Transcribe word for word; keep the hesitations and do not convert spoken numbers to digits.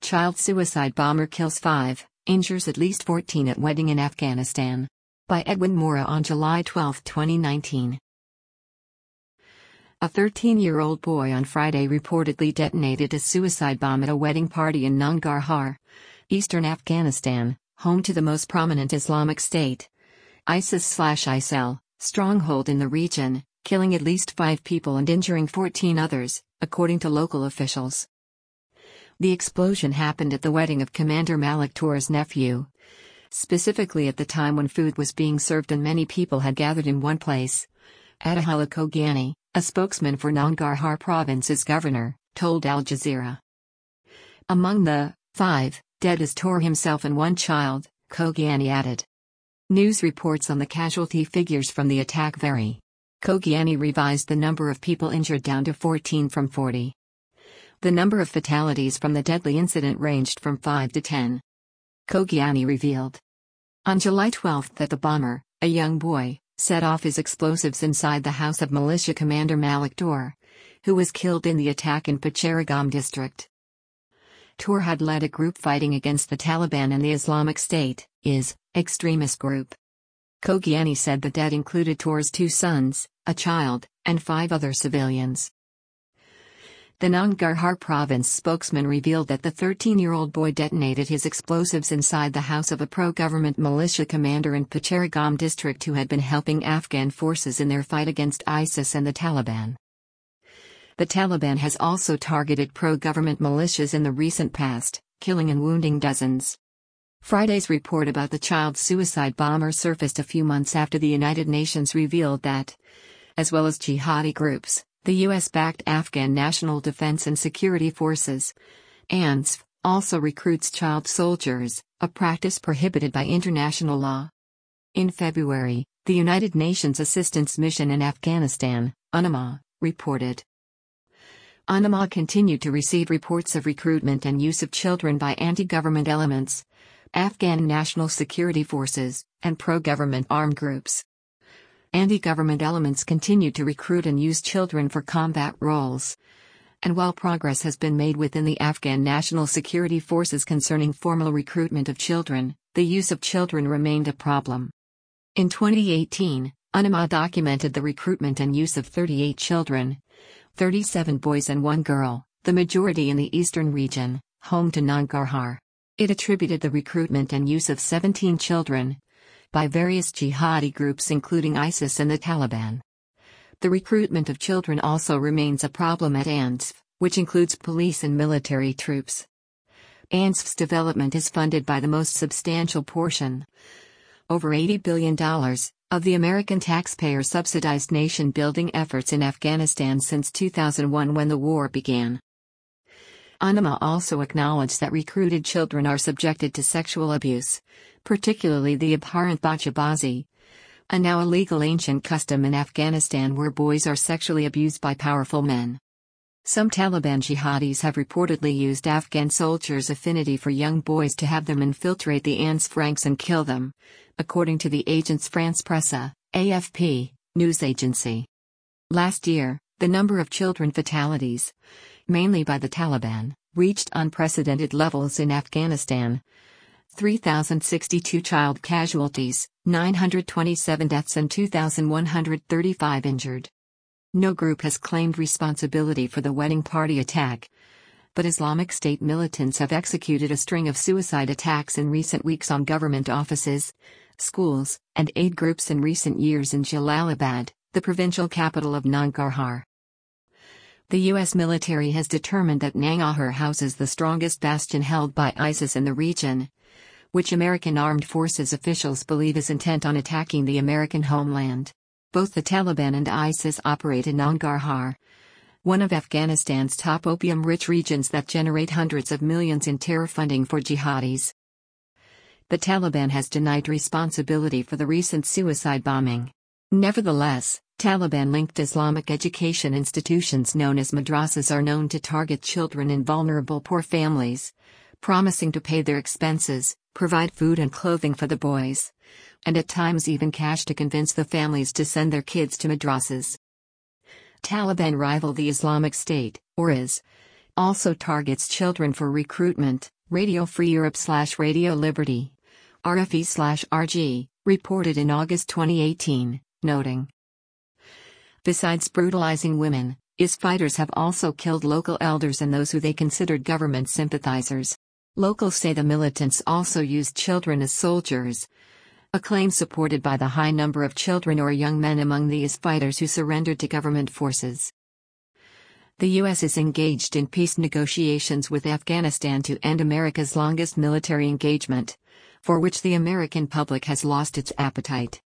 Child suicide bomber kills five, injures at least fourteen at wedding in Afghanistan. By Edwin Mora on July twelfth, twenty nineteen. A thirteen-year-old boy on Friday reportedly detonated a suicide bomb at a wedding party in Nangarhar, eastern Afghanistan, home to the most prominent Islamic State, ISIS/I S L, stronghold in the region, killing at least five people and injuring fourteen others, according to local officials. The explosion happened at the wedding of Commander Malik Tour's nephew, specifically at the time when food was being served and many people had gathered in one place. Atahullah Khogiani, a spokesman for Nangarhar province's governor, told Al Jazeera. Among the five dead is Tour himself and one child, Khogiani added. News reports on the casualty figures from the attack vary. Khogiani revised the number of people injured down to fourteen from forty. The number of fatalities from the deadly incident ranged from five to ten. Khogiani revealed on July twelfth that the bomber, a young boy, set off his explosives inside the house of militia commander Malik Tour, who was killed in the attack in Pacharagam district. Tour had led a group fighting against the Taliban and the Islamic State, I S, extremist group. Khogiani said the dead included Tour's two sons, a child, and five other civilians. The Nangarhar province spokesman revealed that the thirteen-year-old boy detonated his explosives inside the house of a pro-government militia commander in Pacharagam district who had been helping Afghan forces in their fight against ISIS and the Taliban. The Taliban has also targeted pro-government militias in the recent past, killing and wounding dozens. Friday's report about the child suicide bomber surfaced a few months after the United Nations revealed that, as well as jihadi groups, the U S-backed Afghan National Defense and Security Forces, A N S F, also recruits child soldiers, a practice prohibited by international law. In February, the United Nations Assistance Mission in Afghanistan, UNAMA, reported. UNAMA continued to receive reports of recruitment and use of children by anti-government elements, Afghan National Security Forces, and pro-government armed groups. Anti-government elements continue to recruit and use children for combat roles. And while progress has been made within the Afghan National Security Forces concerning formal recruitment of children, the use of children remained a problem. In twenty eighteen, UNAMA documented the recruitment and use of thirty-eight children, thirty-seven boys and one girl, the majority in the eastern region, home to Nangarhar. It attributed the recruitment and use of seventeen children by various jihadi groups including ISIS and the Taliban. The recruitment of children also remains a problem at A N S F, which includes police and military troops. A N S F's development is funded by the most substantial portion, over eighty billion dollars, of the American taxpayer-subsidized nation-building efforts in Afghanistan since two thousand one when the war began. UNAMA also acknowledged that recruited children are subjected to sexual abuse, particularly the abhorrent bachabazi, a now illegal ancient custom in Afghanistan where boys are sexually abused by powerful men. Some Taliban jihadis have reportedly used Afghan soldiers' affinity for young boys to have them infiltrate the A N S F ranks and kill them, according to the Agence France Presse, A F P, news agency. Last year, the number of children fatalities, mainly by the Taliban, reached unprecedented levels in Afghanistan. three thousand sixty-two child casualties, nine hundred twenty-seven deaths and two thousand one hundred thirty-five injured. No group has claimed responsibility for the wedding party attack, but Islamic State militants have executed a string of suicide attacks in recent weeks on government offices, schools, and aid groups in recent years in Jalalabad, the provincial capital of Nangarhar. The U S military has determined that Nangarhar houses the strongest bastion held by ISIS in the region, which American armed forces officials believe is intent on attacking the American homeland. Both the Taliban and ISIS operate in Nangarhar, one of Afghanistan's top opium-rich regions that generate hundreds of millions in terror funding for jihadis. The Taliban has denied responsibility for the recent suicide bombing. Nevertheless, Taliban-linked Islamic education institutions known as madrasas are known to target children in vulnerable poor families, promising to pay their expenses, provide food and clothing for the boys, and at times even cash to convince the families to send their kids to madrasas. Taliban rival the Islamic State, or I S, also targets children for recruitment, Radio Free Europe slash Radio Liberty, R F E slash R G, reported in August twenty eighteen, noting, besides brutalizing women, I S fighters have also killed local elders and those who they considered government sympathizers. Locals say the militants also used children as soldiers, a claim supported by the high number of children or young men among the I S fighters who surrendered to government forces. The U S is engaged in peace negotiations with Afghanistan to end America's longest military engagement, for which the American public has lost its appetite.